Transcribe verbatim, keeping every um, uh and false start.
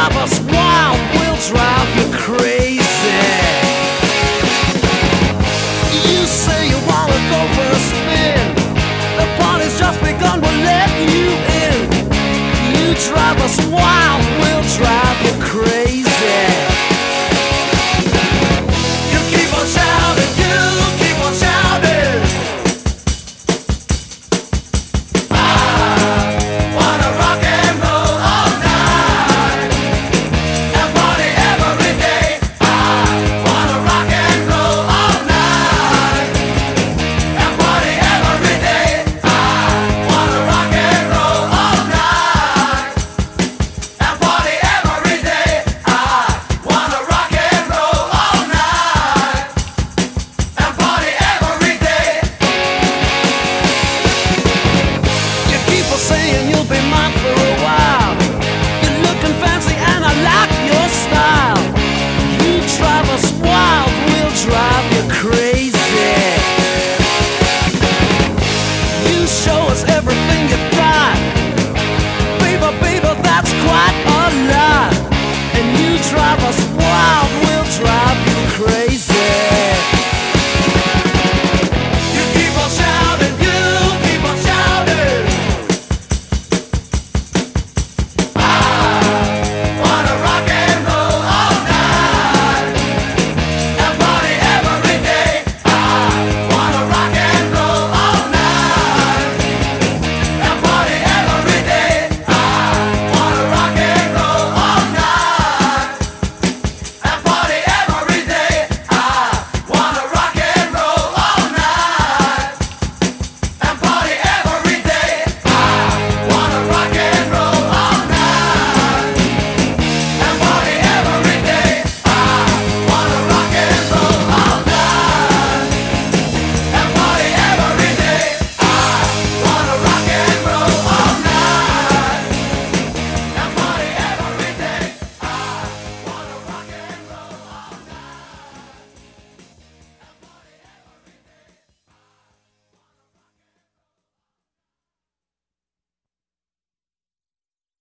drive us wild, we'll drive you crazy. You say you wanna go for a spin, the party's just begun, we'll let you in. You drive us wild, we'll drive you crazy. You keep on shouting, you keep on shouting. I wanna rock and roll all night and party every day. I wanna rock and roll all night and party every day. I wanna rock and roll all night and party every day. I wanna rock and roll all night and party every day. You keep on saying you'll be mine for a while. You're looking fancy and I like your style. You drive us wild, we'll drive you crazy. You show us